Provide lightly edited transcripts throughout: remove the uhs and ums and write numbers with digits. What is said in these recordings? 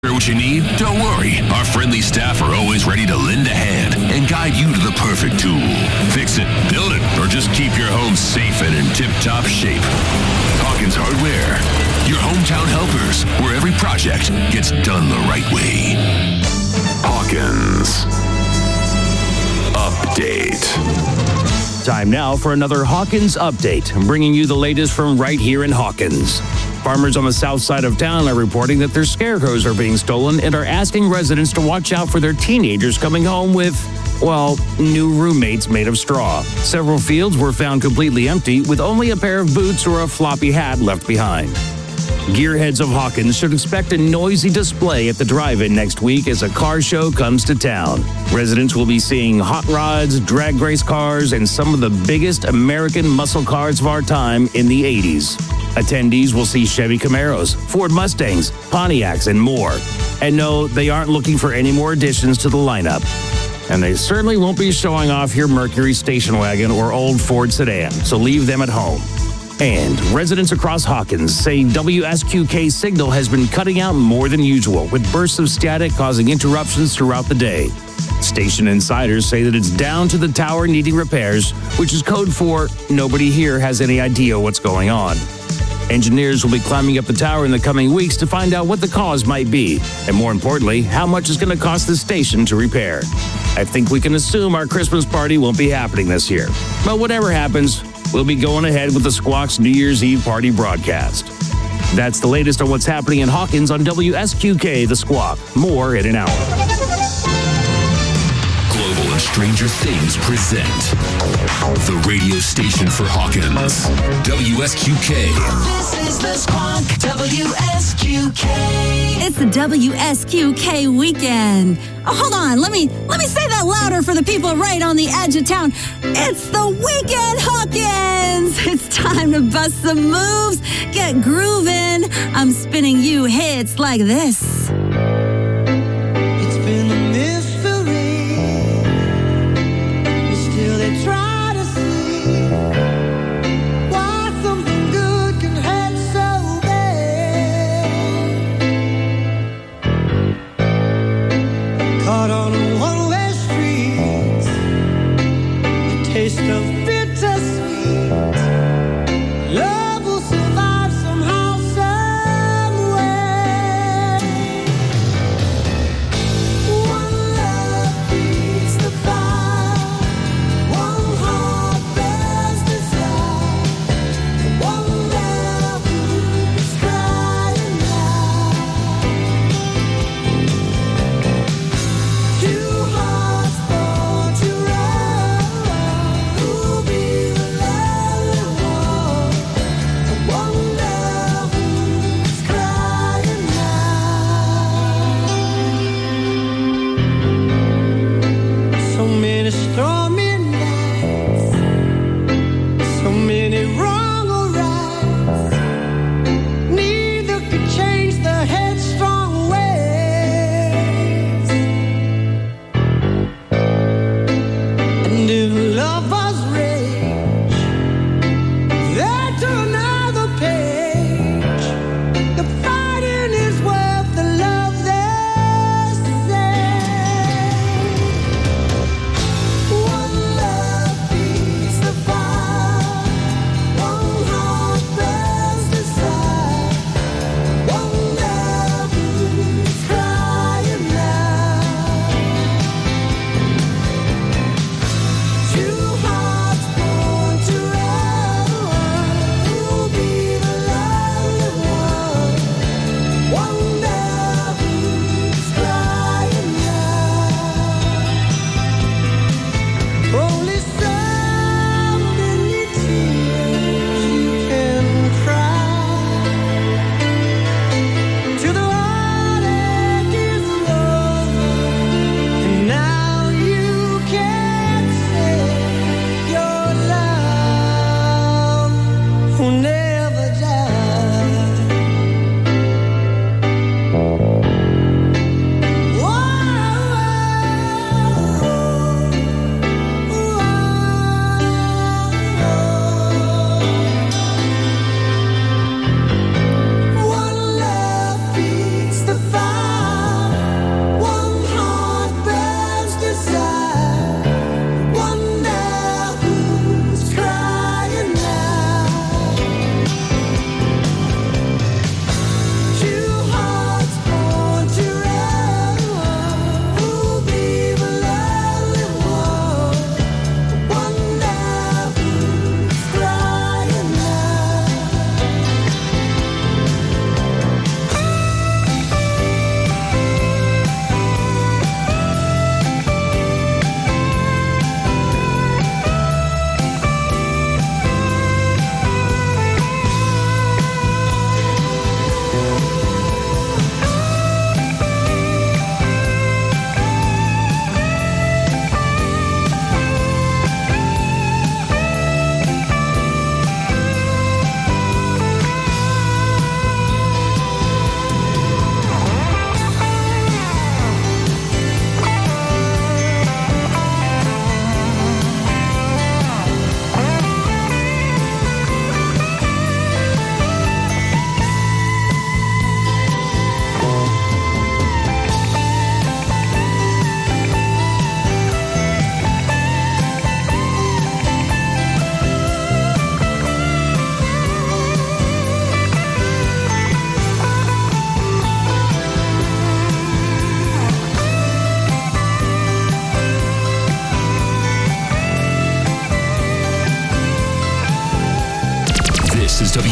What you need? Don't worry. Our friendly staff are always ready to lend a hand and guide you to the perfect tool. Fix it, build it, or just keep your home safe and in tip-top shape. Hawkins Hardware, your hometown helpers, where every project gets done the right way. Hawkins Update. Time now for another Hawkins Update. I'm bringing you the latest from right here in Hawkins. Farmers on the south side of town are reporting that their scarecrows are being stolen and are asking residents to watch out for their teenagers coming home with, well, new roommates made of straw. Several fields were found completely empty with only a pair of boots or a floppy hat left behind. Gearheads of Hawkins should expect a noisy display at the drive-in next week as a car show comes to town. Residents will be seeing hot rods, drag race cars, and some of the biggest American muscle cars of our time in the 80s. Attendees will see Chevy Camaros, Ford Mustangs, Pontiacs, and more. And no, they aren't looking for any more additions to the lineup. And they certainly won't be showing off your Mercury station wagon or old Ford sedan, so leave them at home. And residents across Hawkins say WSQK signal has been cutting out more than usual, with bursts of static causing interruptions throughout the day. Station insiders say that it's down to the tower needing repairs, which is code for nobody here has any idea what's going on. Engineers will be climbing up the tower in the coming weeks to find out what the cause might be, and more importantly, how much it's going to cost the station to repair. I think we can assume our Christmas party won't be happening this year. But whatever happens, we'll be going ahead with the Squawk's New Year's Eve party broadcast. That's the latest on what's happening in Hawkins on WSQK The Squawk. More in an hour. Global and Stranger Things present the radio station for Hawkins, WSQK. This is the Squawk, WSQK. It's the WSQK weekend. Oh, hold on. Let me say that louder for the people right on the edge of town. It's the weekend, Hawkins. It's time to bust some moves, get grooving. I'm spinning you hits like this. It's been a mystery. Still they try to see why something good can hurt so bad. Caught on a one-way street, a taste of bittersweet. Love will survive somehow, some way.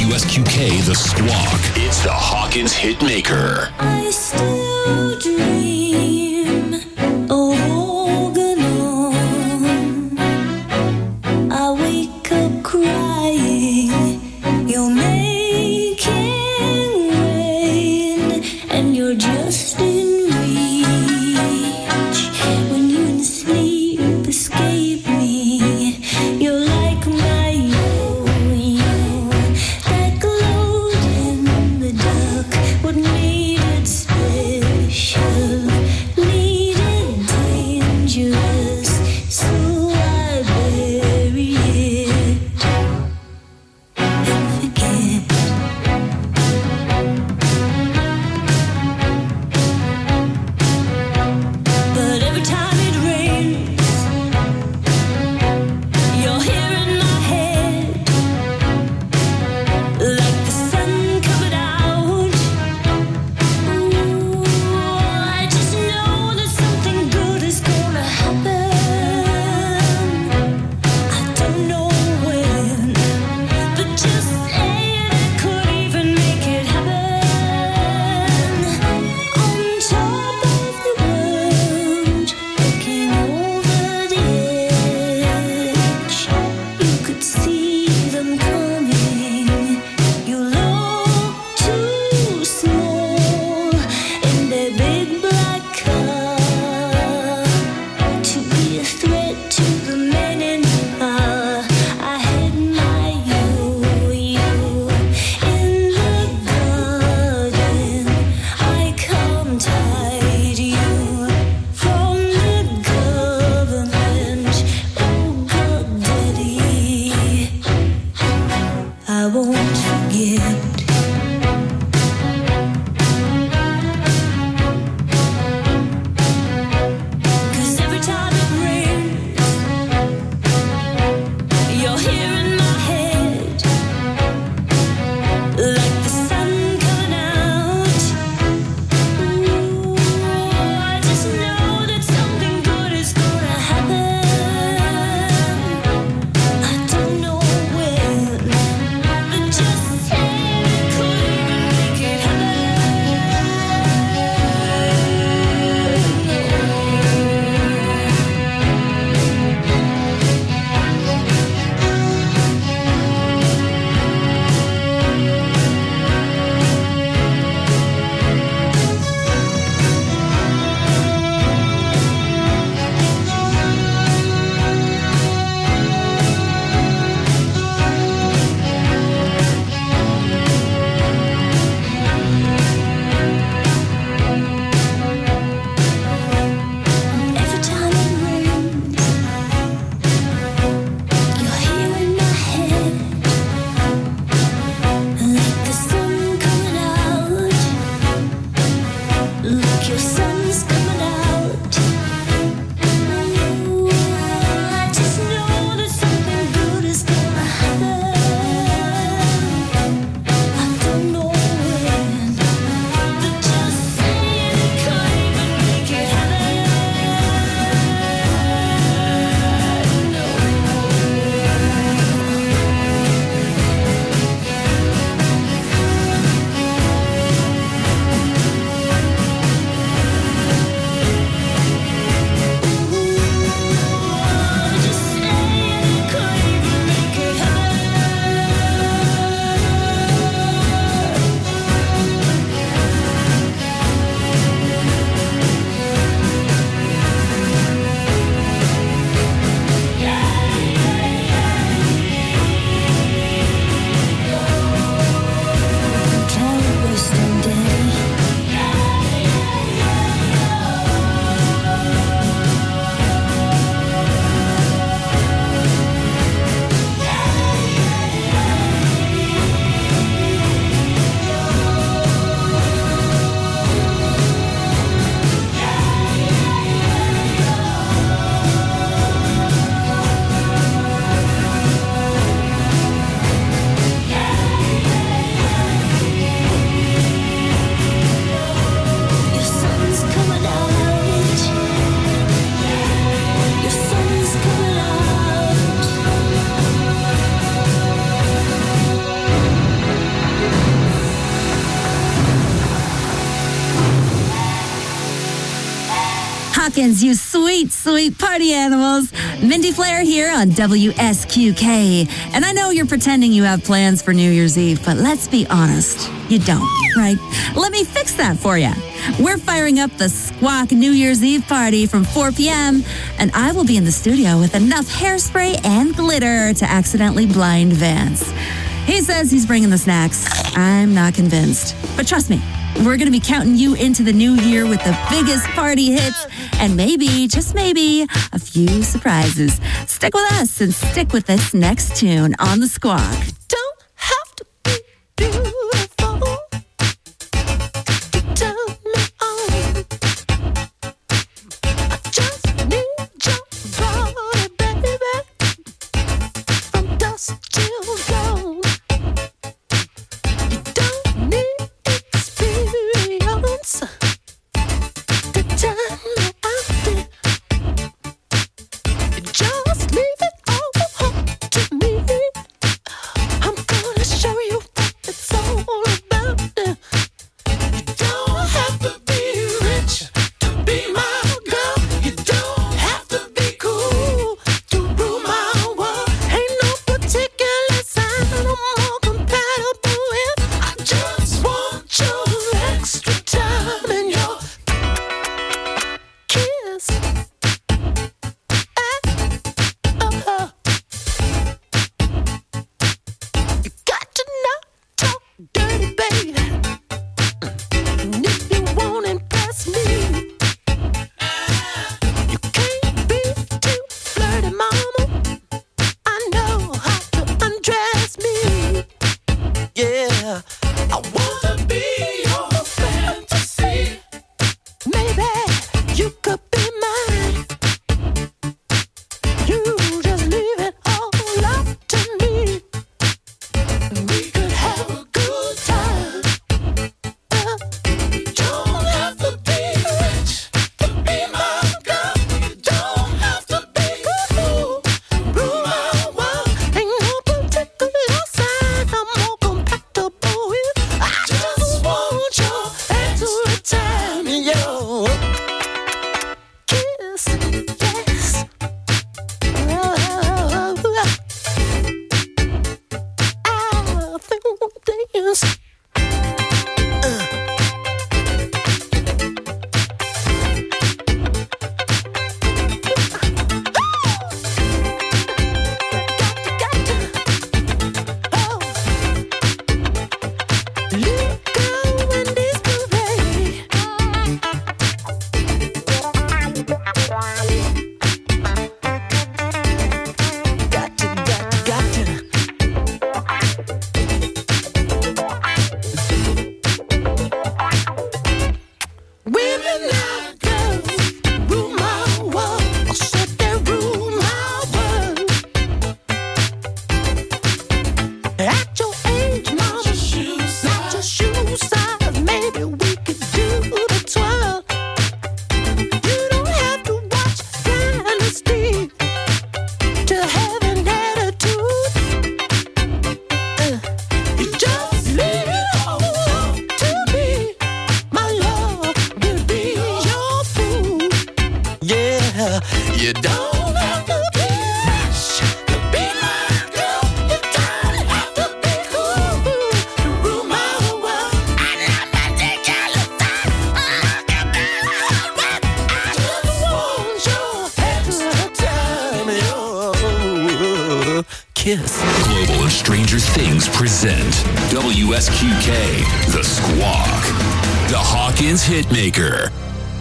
WSQK The Squawk. It's the Hawkins Hitmaker. I still dream of walking on. I wake up crying. You're making rain, and you're just in reach. When you in sleep escape me, you're like my yo-yo that glowed in the dark. What made it special? Needed dangerous, so I bury it and forget. But every time it rains, you're here in my head, like the sun coming out. Ooh, I just know that something good is gonna happen. I don't know when, but just saying I could even make it happen. On top of the world, looking over the edge, you could see them coming. You look too small in their big black car to be a threat to the men in power. I had my yo-yo in the garden. I can't hide you from the government. Oh God, Daddy, I won't forget. Cause every time it rains, you're here in my head, like the sun coming out. Ooh, I just know that something good is gonna happen. I don't know when, but just saying I could even make it happen. Every time it rains, you're here in my head, like the sun coming out. Look, your sun's coming out. Ooh, I just know that something good is gonna happen. I don't know when, but just saying it could even make it happen. Hawkins, you sweet, sweet party animals. Mindy Flair here on WSQK. And I know you're pretending you have plans for New Year's Eve, but let's be honest, you don't, right? Let me fix that for you. We're firing up the Squawk New Year's Eve party from 4 p.m., and I will be in the studio with enough hairspray and glitter to accidentally blind Vance. He says he's bringing the snacks. I'm not convinced. But trust me, we're going to be counting you into the new year with the biggest party hits and maybe, just maybe, a few surprises. Stick with us and stick with this next tune on the Squawk. Don't have to be beautiful to turn me on. I just need your body, baby, from dusk till dawn. You don't need experience to turn me on. Just leave it all to me. I'm gonna show you what it's all about. You don't have to be rich to be my girl. You don't have to be cool to rule my world. Ain't no particular sign I'm more compatible with. I just want your extra time and your kiss. You got to not talk dirty, baby. And if you won't impress me, you can't be too flirty, mama. I know how to undress me. Yeah, I wanna be your fantasy. Maybe you could be mine. You just leave it all up to me. We could have a good time. You don't have to be rich to be my girl. You don't have to be cool to rule my world. Ain't no particular sign I'm more compatible with. I just want your extra time and your kiss. Yes. I feel things. Women now girls rule my world. I said they rule my world. At your age, mama, not your shoe size. Maybe we could do the twirl. You don't have to watch Dynasty to have an attitude. You just leave it all up to me. My love will be your food. Yeah, you don't have to be rich to be my girl. You don't have to be cool to rule my world. And I'm not taking your time. Look at me, I just want your extra time and your kiss. Global and Stranger Things present WSQK, The Squawk, the Hawkins Hitmaker.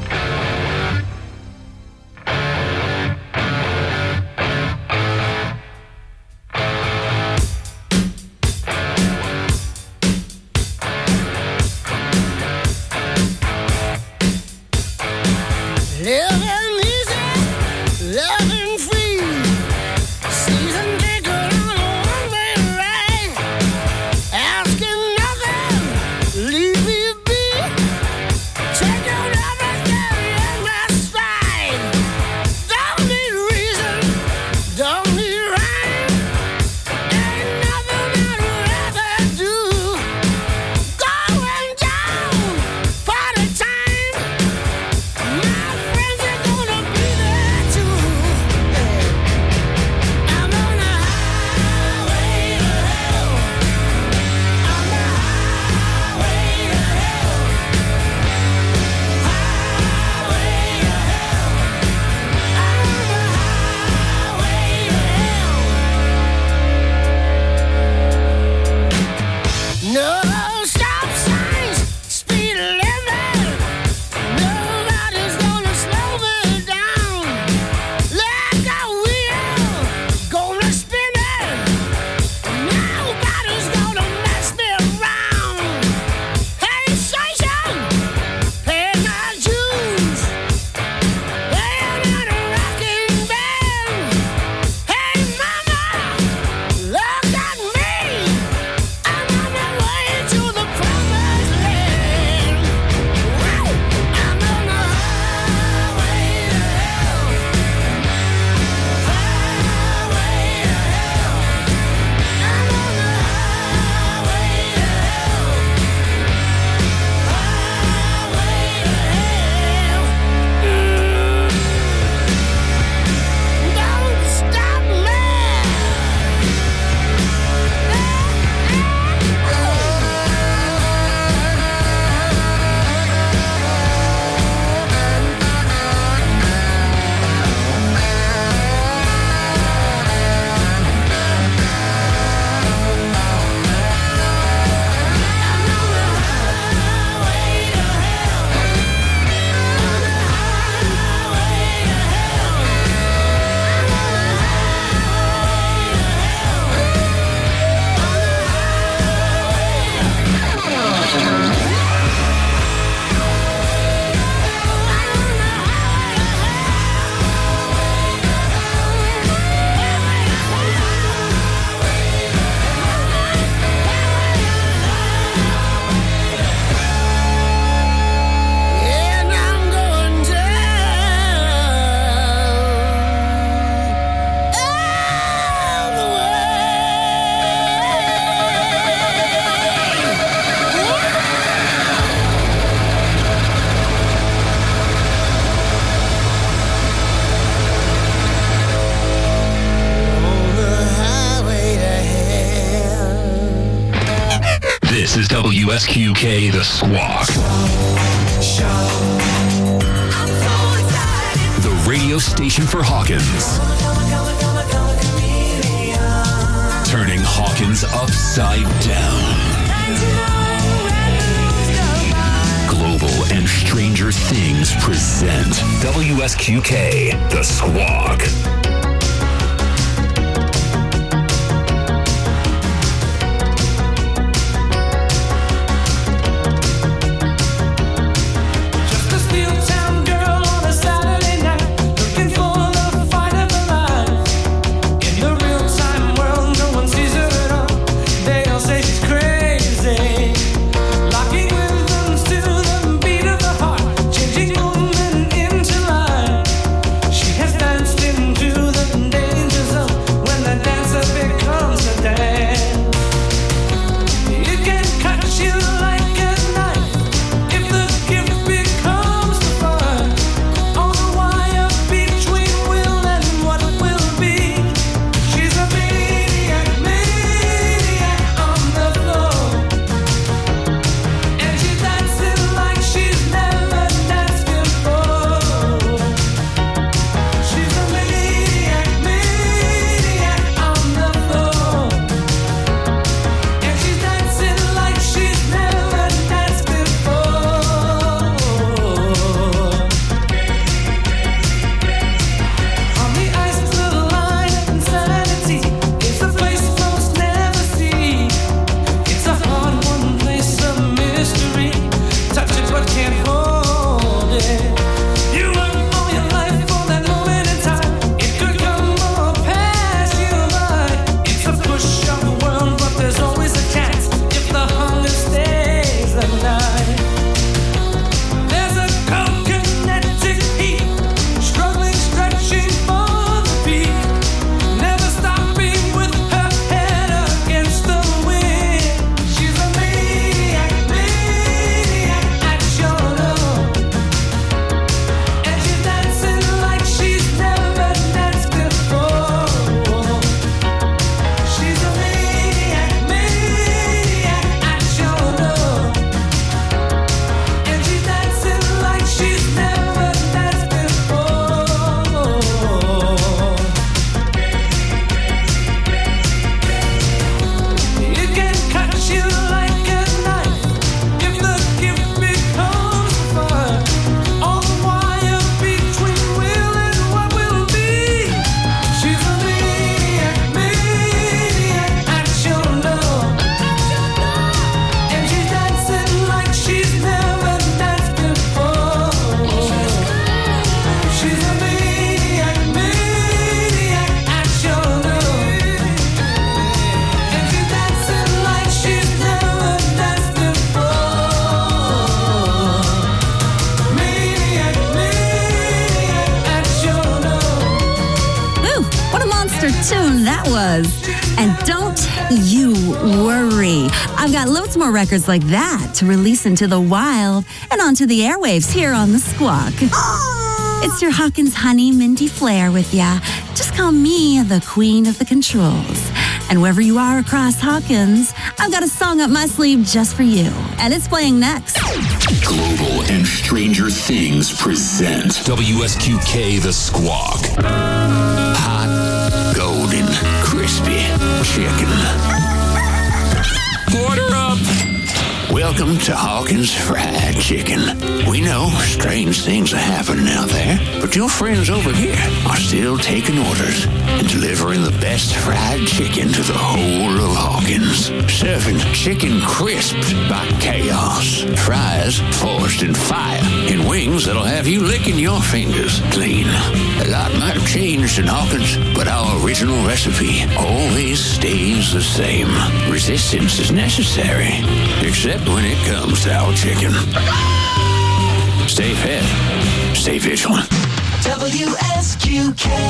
Living easy, loving free. Season ticket on a one-way ride. Asking nothing, leave me be. Take your everything in my stride. Don't need reason, don't need rhyme. Ain't nothing I'd rather do. Going down, party time. My friends are WSQK The Squawk. The radio station for Hawkins. Turning Hawkins upside down. Global and Stranger Things present WSQK The Squawk. I've got loads more records like that to release into the wild and onto the airwaves here on The Squawk. It's your Hawkins honey, Mindy Flair with ya. Just call me the queen of the controls. And wherever you are across Hawkins, I've got a song up my sleeve just for you. And it's playing next. Global and Stranger Things present WSQK The Squawk. Hot, golden, crispy chicken. Order up! Welcome to Hawkins Fried Chicken. We know strange things are happening out there, but your friends over here are still taking orders and delivering the best fried chicken to the whole of Hawkins. Serving chicken crisped by chaos, fries forged in fire, and wings that'll have you licking your fingers clean. A lot might have changed in Hawkins, but our original recipe always stays the same. Resistance is necessary, except when it comes to our chicken. Stay fed, stay vigilant. WSQK.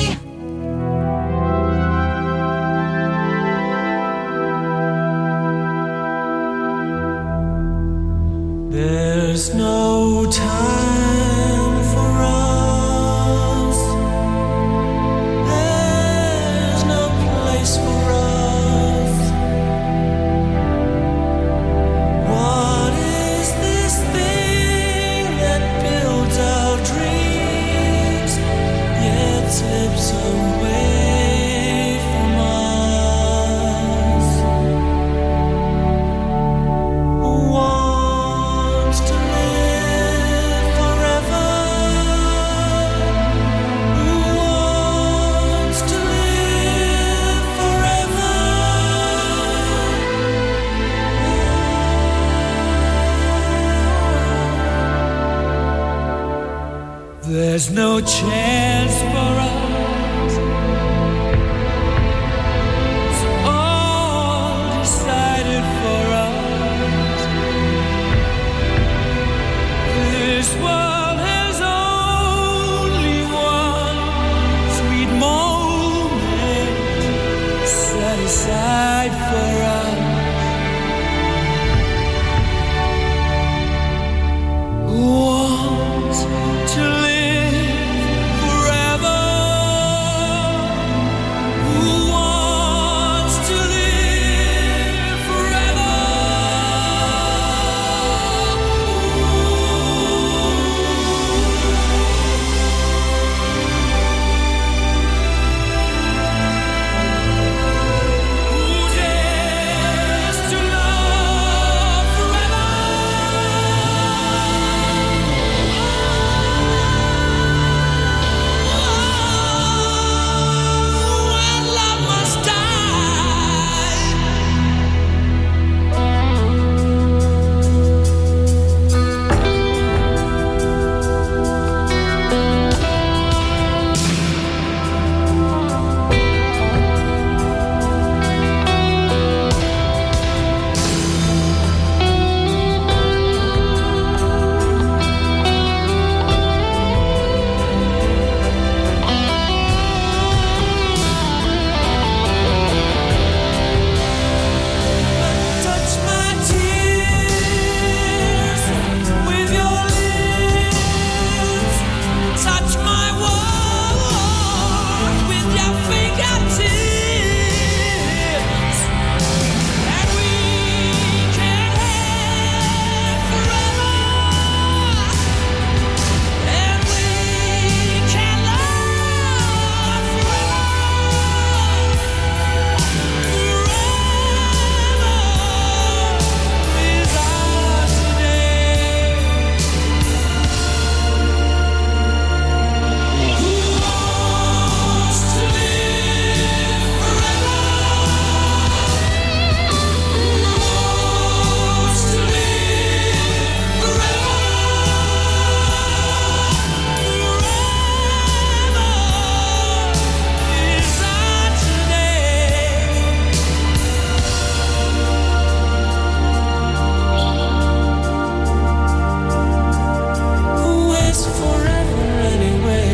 There's no time for us. There's no place for us. There's no chance for us. It's all decided for us. This world has only one sweet moment set aside for us. Want to live forever. Who wants to live forever? Who dares to love forever? When love must die. Touch my tears with your lips. Touch my world with your fingertips. And we can have forever. And we can love forever. Who is forever anyway?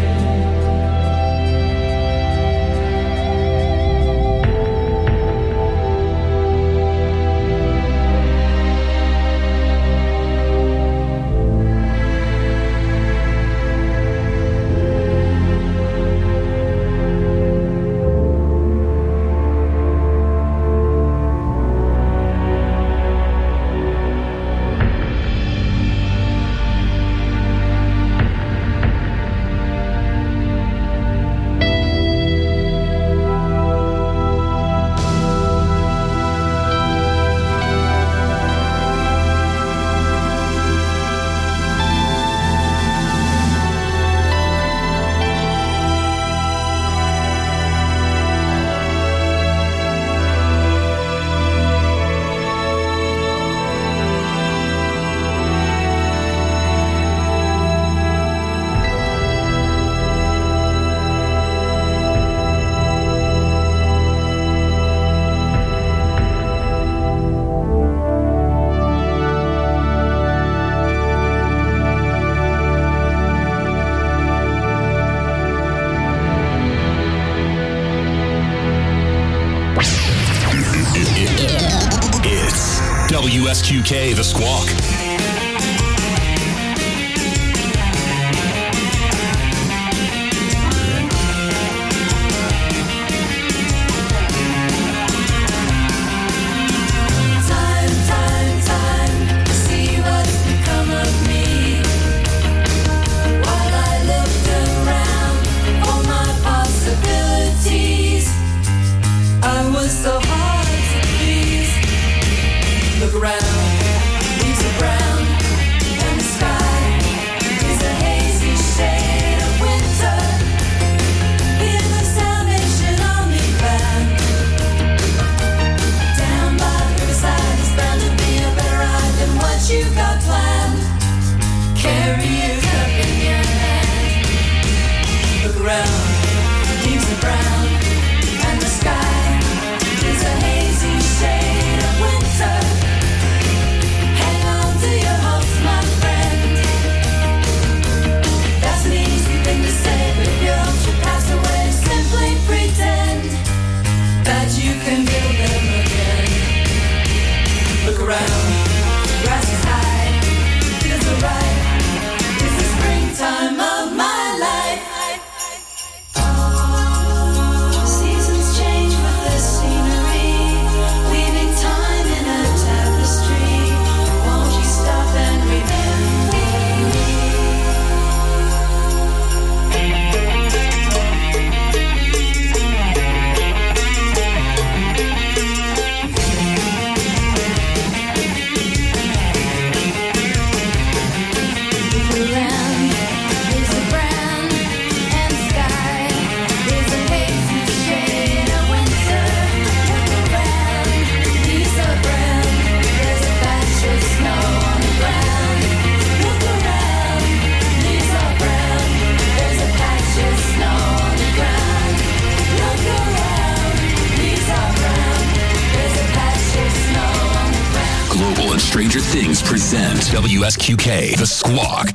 It's WSQK The Squawk. Time to see what's become of me. While I looked around for my possibilities, I was so hard to please. Look around, leaves are brown. Things present WSQK, The Squawk.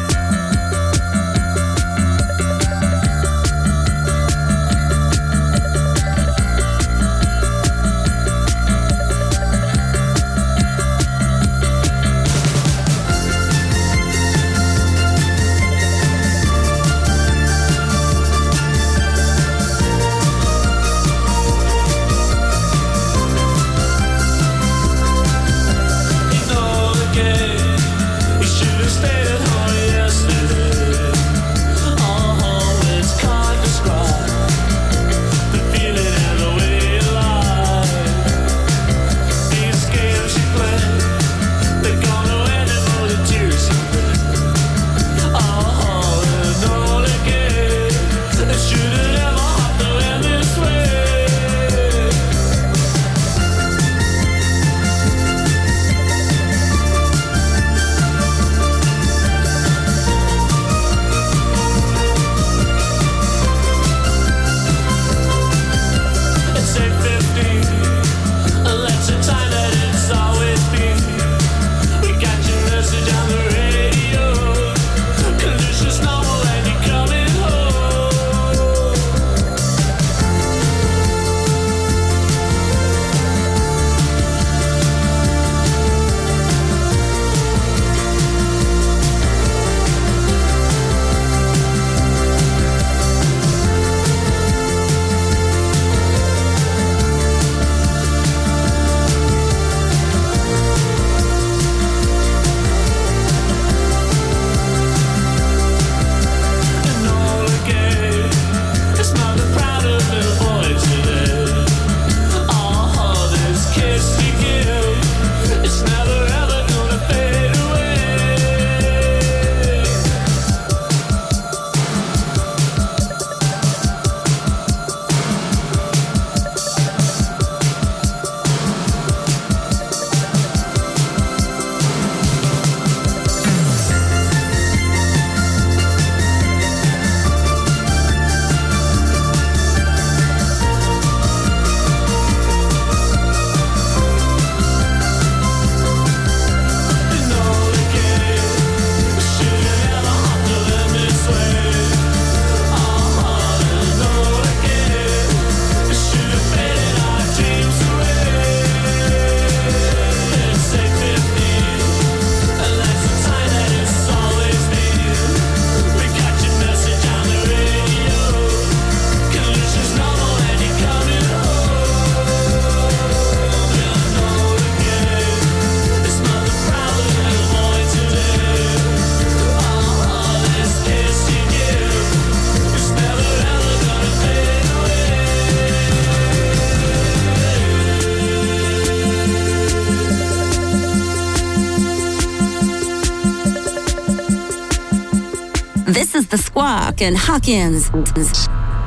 This is The Squawk and Hawkins. This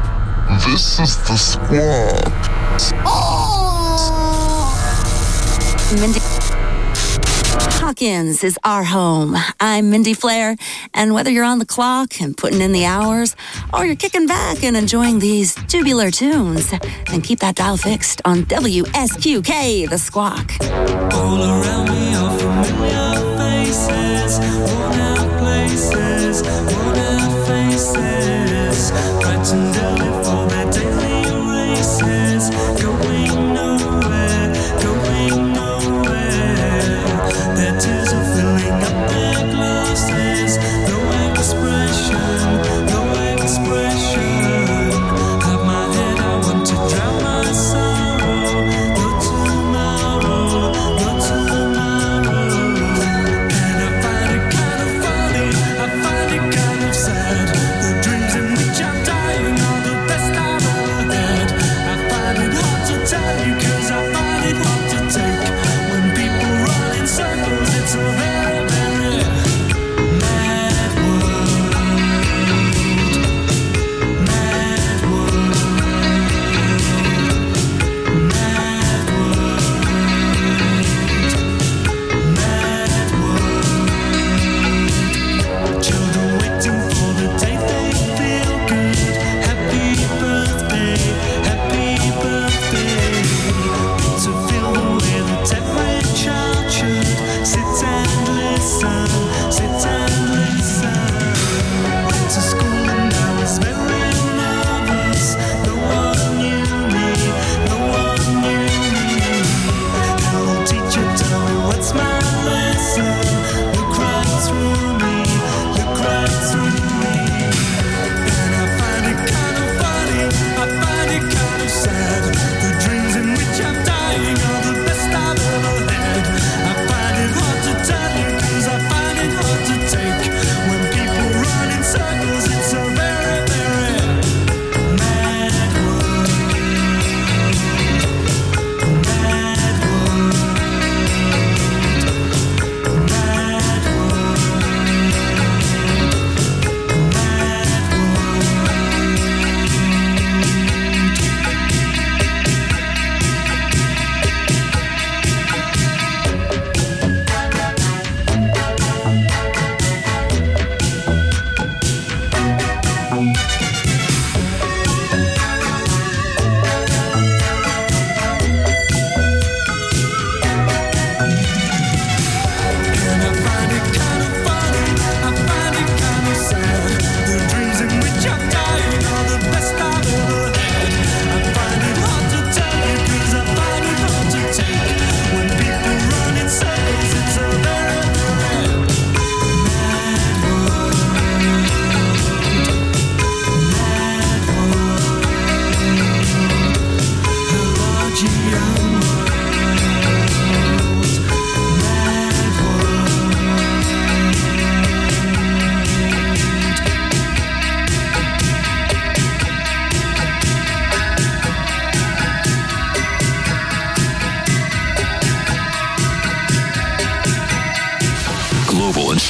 is The Squawk. Mindy Hawkins is our home. I'm Mindy Flair, and whether you're on the clock and putting in the hours, or you're kicking back and enjoying these tubular tunes, then keep that dial fixed on WSQK, The Squawk. All around me are familiar faces, worn out places, worn out faces, frightened early for their daily races, going nowhere, going nowhere. Their tears are filling up their glasses, no expression, no expression. Have my head, I want to drown my sorrow. No tomorrow, no tomorrow. And I find a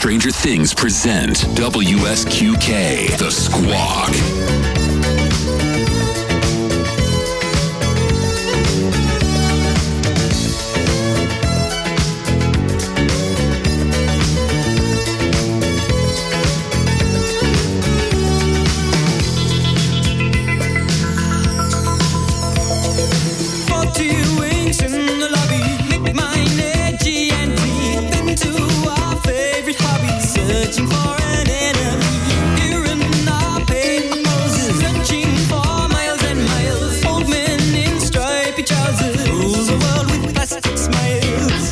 Stranger Things present WSQK, The Squawk. Searching for an enemy here in our paper poses, searching for miles and miles. Old men in stripy trousers rules the world with plastic smiles.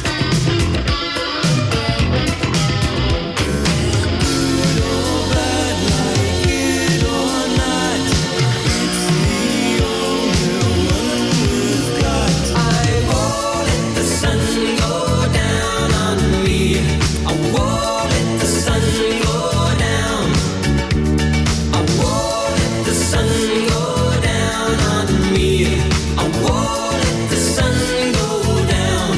Good or bad, like it or not, it's the only one we've got. I won't let the sun go down on me. I won't let the sun go down. I won't let the sun go down on me. I won't let the sun go down.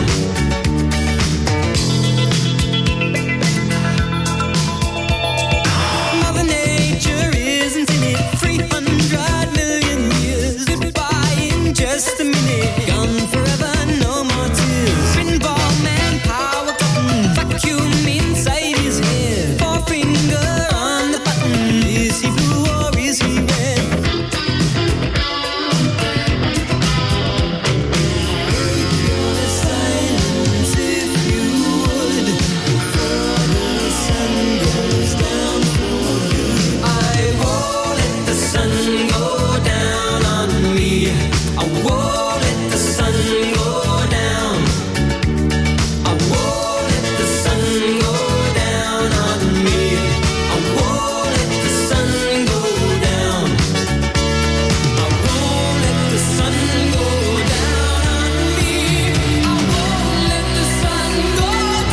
Mother Nature isn't in it. 300 million years goodbye in just a minute. Gone forever, no more tears. Pinball man, power button, vacuum inside his head. Forefinger on the button. Is he blue or is he red? Break your silence if you would, before the sun goes down for good. I won't let the sun go down on me. I won't let the sun go down. I won't let the sun go down on me. I won't let the sun go down. I won't let the sun go down on me. I won't let the sun go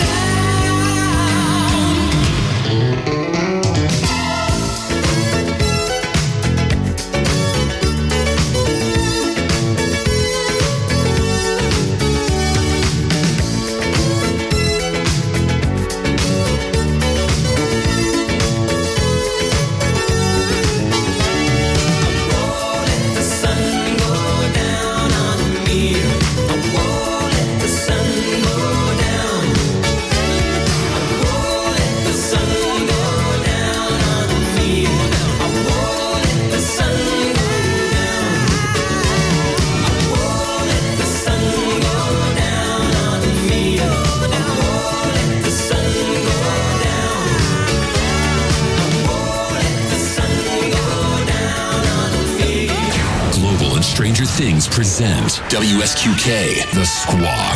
Global and Stranger Things present WSQK, The Squawk.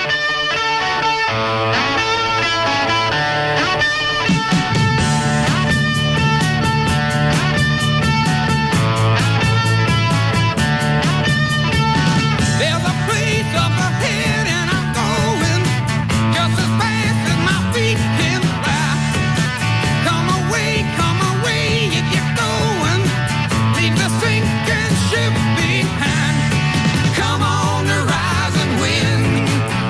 There's a place up ahead and I'm going just as fast as my feet can fly. Come away if you're going. Leave the sinking ship behind. Come on the rising wind.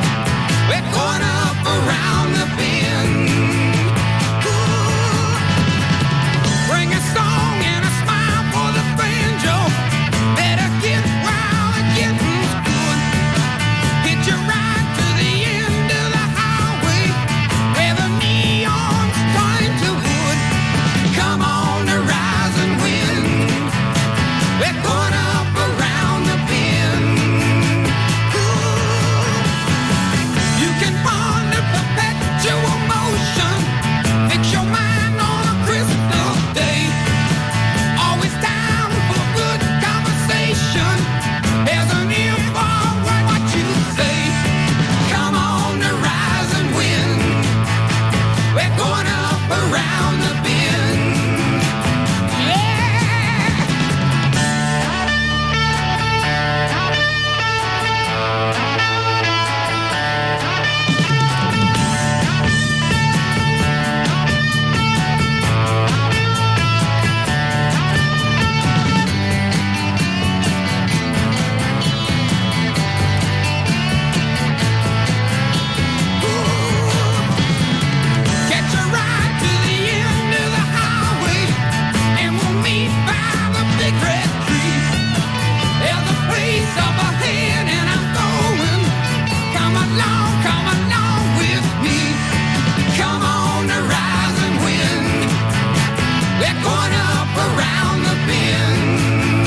one up around the bend.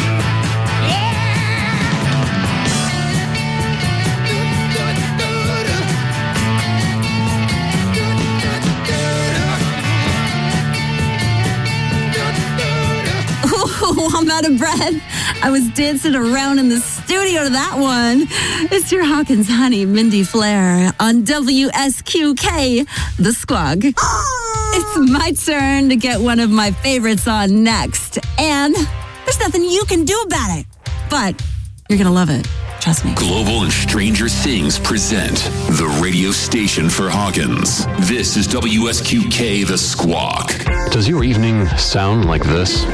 Oh, I'm out of breath. I was dancing around in the studio to that one. It's your Hawkins honey, Mindy Flair, on WSQK, The Squawk. It's my turn to get one of my favorites on next. And there's nothing you can do about it. But you're going to love it. Trust me. Global and Stranger Things present the radio station for Hawkins. This is WSQK The Squawk. Does your evening sound like this?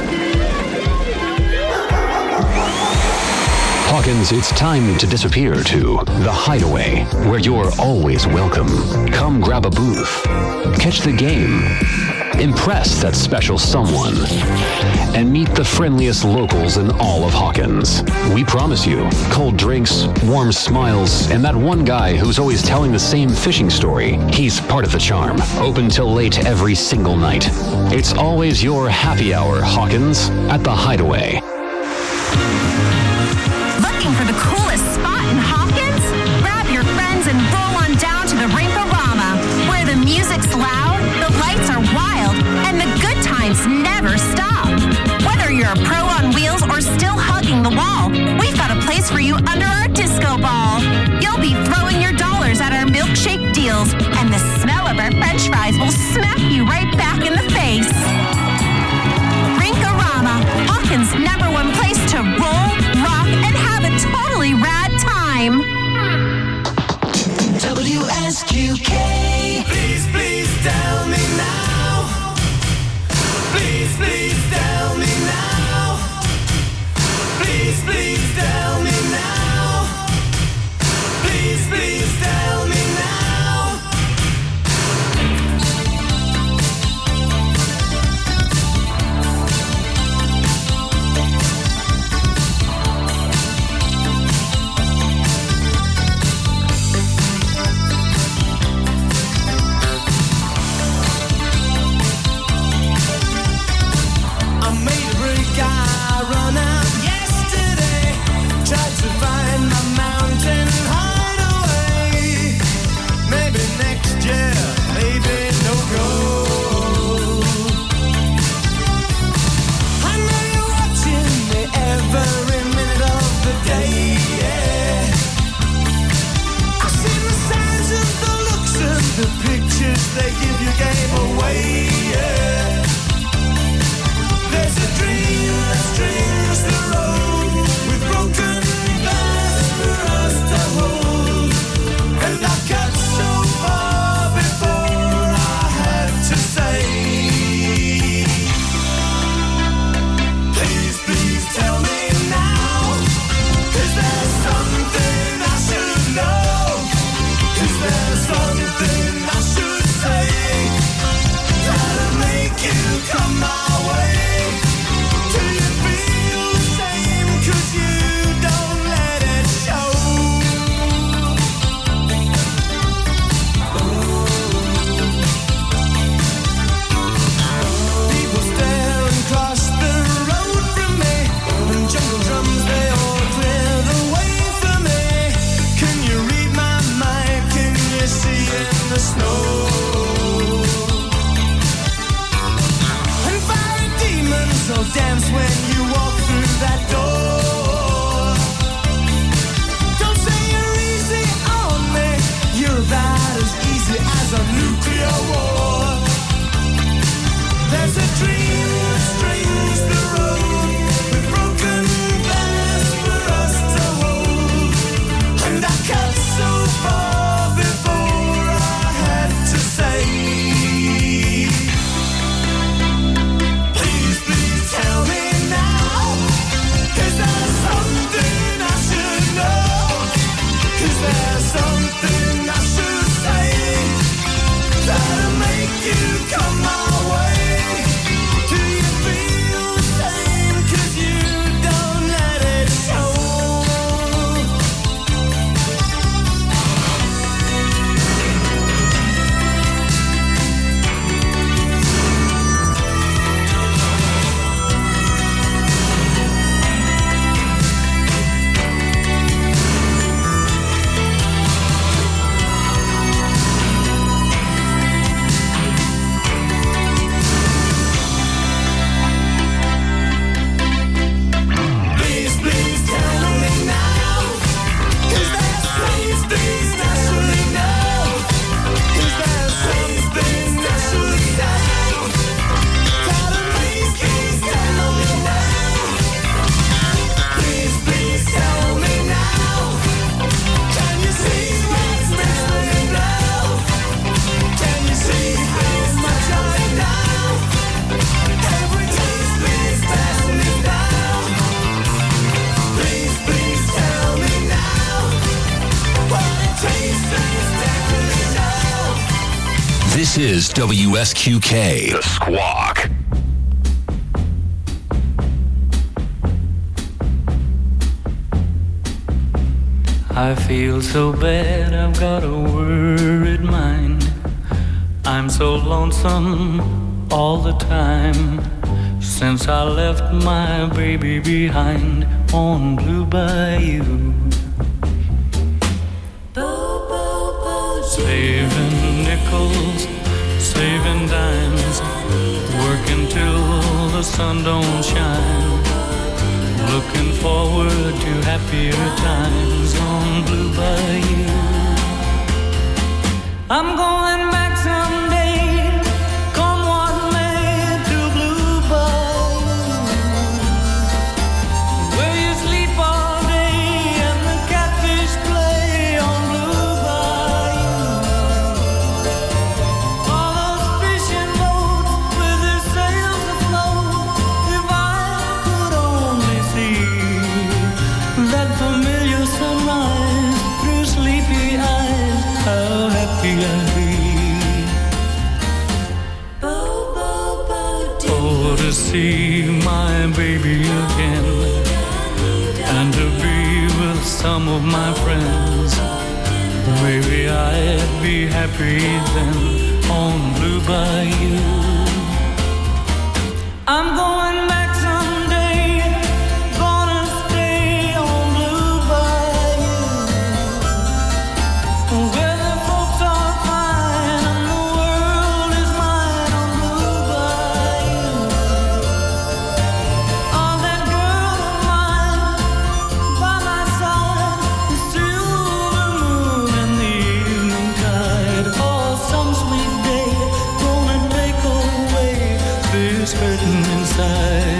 Hawkins, it's time to disappear to The Hideaway, where you're always welcome. Come grab a booth, catch the game, impress that special someone, and meet the friendliest locals in all of Hawkins. We promise you cold drinks, warm smiles, and that one guy who's always telling the same fishing story. He's part of the charm. Open till late every single night. It's always your happy hour, Hawkins, at The Hideaway. Looking for the coolest spot in Hawkins? Grab your friends and roll on down to the Rinkorama, where the music's loud, the lights are wild, and the good times never stop. Whether you're a pro on wheels or still hugging the wall, we've got a place for you under our disco ball. You'll be throwing your dollars at our milkshake deals, and the smell of our french fries will smack you right back in the face. Rinkorama, Hawkins' #1 place to roll, rock, and have a totally rad time. WSQK. Please, please tell me now. Please, please tell me now. Please, please tell me now. Please, please tell me now. I made a break, I run out yesterday. Tried to find my mountain hideaway. Maybe next year, maybe no go. I know you're watching me every minute of the day. Yeah. I've seen the signs and the looks and the pictures they give you gave away. Yeah. There's a dream that strings the road with broken glass for us to hold. And I got so far before I had to say, please, please tell me now. Is there something I should know? Is there something I should say? Try to make you come my way. Do you feel the same? 'Cause you don't let it show. People stare and cross the road from me, and jungle drums they all clear the way for me. Can you read my mind? Can you see in the snow? And fiery demons will dance when you walk through that door. Don't say you're easy on me. You're about as easy as a nuclear war. There's a dream that strings the road with broken glass for us to hold. And I cut so far before I had to say, please, please tell me now. This is WSQK, The Squawk. I feel so bad, I've got a worried mind. I'm so lonesome all the time since I left my baby behind on Blue Bayou. Saving nickels, saving dimes, working till the sun don't shine. Looking forward to happier times on Blue Bayou. I'm going back someday, come what may, to Blue Bayou, where you sleep all day and the catfish play on Blue Bayou. All those fishing boats with their sails afloat, if I could only see that familiar sunrise through sleepy eyes, how happy I'd be. Oh, to see my baby again and to be with some of my friends. Maybe I'd be happy then on Blue Bayou. I'm going back someday, gonna stay on Blue Bayou, where the folks are fine and the world is mine on Blue Bayou. Oh, that girl of mine by my side, the silver moon and the evening tide. Oh, some sweet day gonna take away this hurting inside.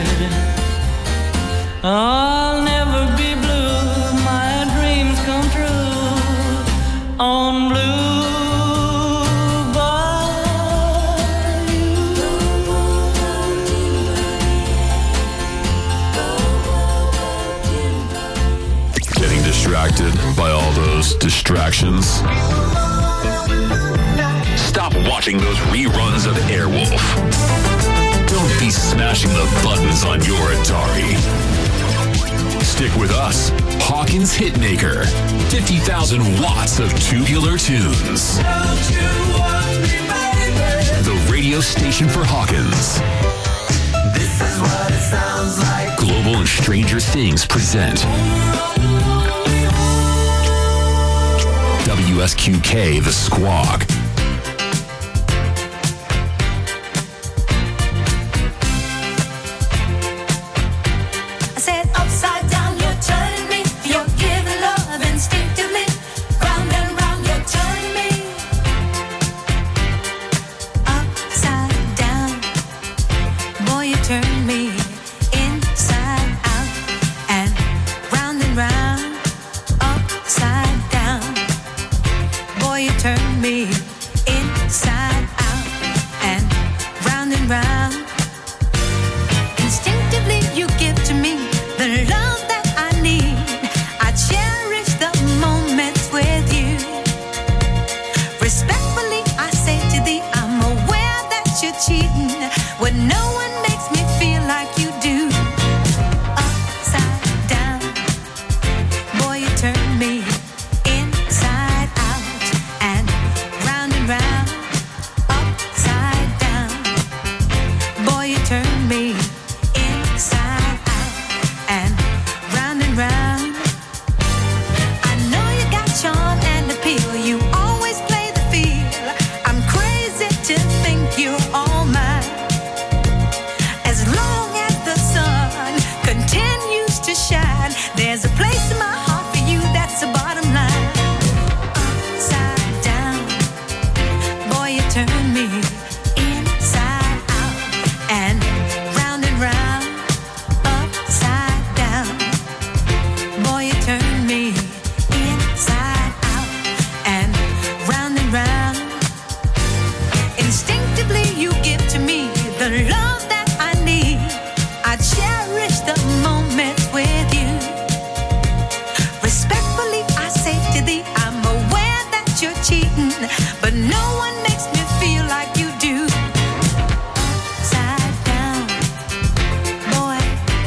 I'll never be blue, my dreams come true on Blue Getting distracted by all those distractions? Stop watching those reruns of Airwolf. Don't be smashing the buttons on your Atari. Stick with us, Hawkins Hitmaker. 50,000 watts of tubular tunes. The radio station for Hawkins. This is what it sounds like. Global and Stranger Things present WSQK The Squawk. I said upside down, you're turning me. You're giving love instinctively. Round and round, you're turning me. Upside down, boy, you turn me inside out and round upside down. Boy, you turn me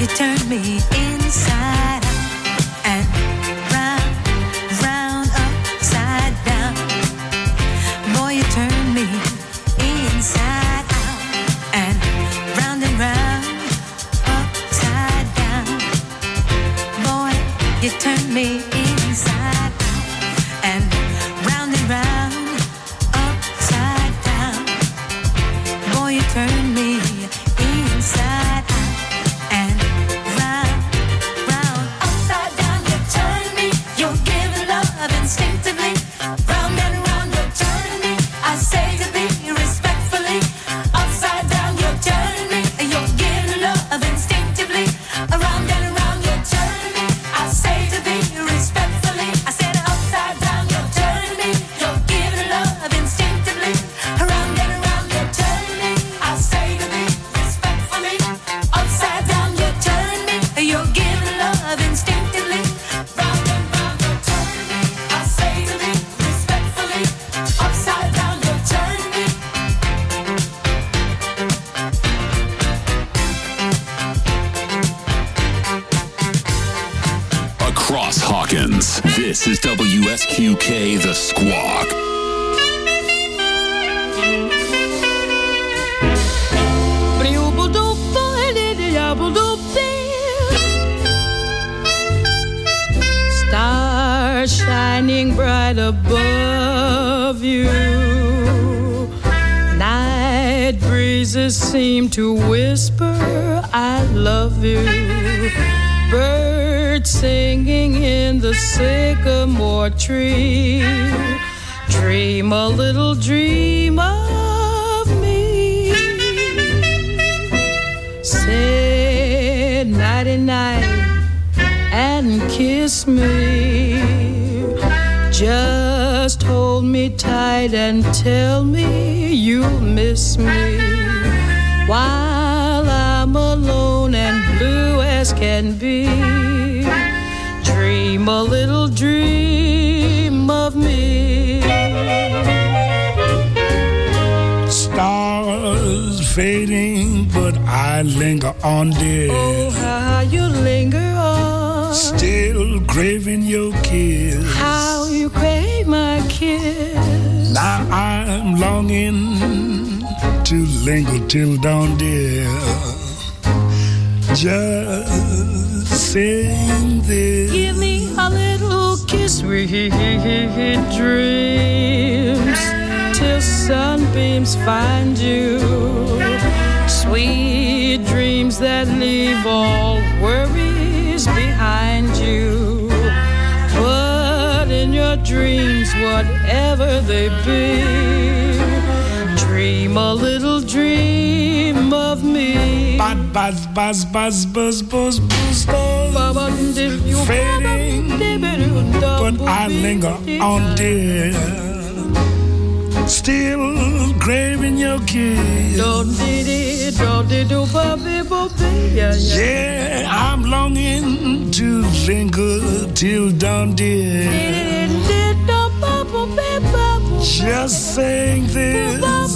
you turn me inside out and round, round, upside down. Boy, you turn me inside out and round, upside down. Boy, you turn me inside out and round, upside down. Boy, you turn me inside out and round, upside down. You turn me, you're giving love instinctively. Round and round, you're turning me. I say to thee respectfully. Upside down, you're turning me, you're giving love instinctively. Around and around, you're turning me. I say to thee respectfully. I said upside down, you're turning me, you're giving love instinctively. Around and around, you're turning me. I say to thee respectfully. Upside down, you're turning me, you're giving love instinctively. Round and round, you're turning me. I say to thee respectfully. Upside down, you're turning me. Across Hawkins, this is WSQK The Squawk. Stars shining bright above you. Night breezes seem to whisper, I love you. Birds singing in the sycamore tree. Dream a little dream of me. Say nighty-night and kiss me. Just hold me tight and tell me you'll miss me. While I'm alone and blue as can be. Dream a little dream of me. Stars fading, but I linger on, dear. Oh, how you linger on. Still craving your kiss. How you crave my kiss. Now I'm longing to linger till dawn, dear. Just sing this. Give me a little kiss, sweet dreams, till sunbeams find you. Sweet dreams that leave all worries behind you. But in your dreams, whatever they be, dream a little dream of me. Buzz, buzz, buzz, buzz, buzz, buzz, buzz. Fading, but I linger on, dear. Still craving your kiss. Yeah, I'm longing to linger till dawn, dear. Just saying this.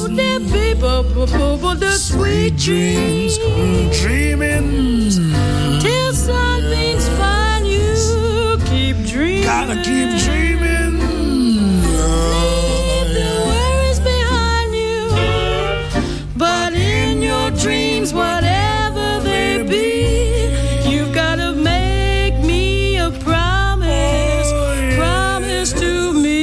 Sweet dreams, dreaming till sunbeams find you. Keep dreaming. Gotta keep dreaming. Leave the worries behind you. But in your dreams, whatever they be, you've gotta make me a promise. Promise to me.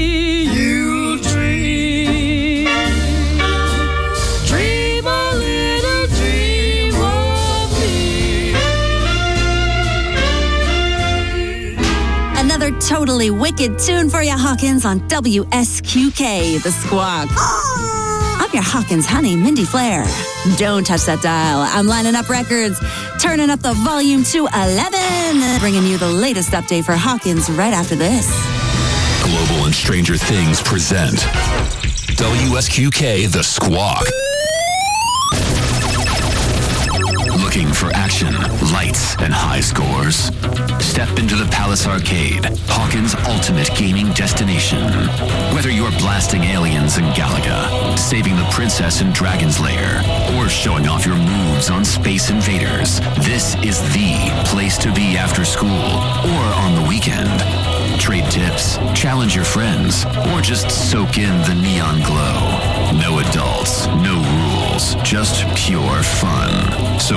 Totally wicked tune for you, Hawkins, on WSQK, The Squawk. I'm your Hawkins honey, Mindy Flair. Don't touch that dial. I'm lining up records, turning up the volume to 11, bringing you the latest update for Hawkins right after this. Global and Stranger Things present WSQK The Squawk. Looking for action, lights, and high scores? Step into the Palace Arcade, Hawkins' ultimate gaming destination. Whether you're blasting aliens in Galaga, saving the princess in Dragon's Lair, or showing off your moves on Space Invaders, this is the place to be after school or on the weekend. Trade tips, challenge your friends, or just soak in the neon glow. No adults, no rules, just pure fun. So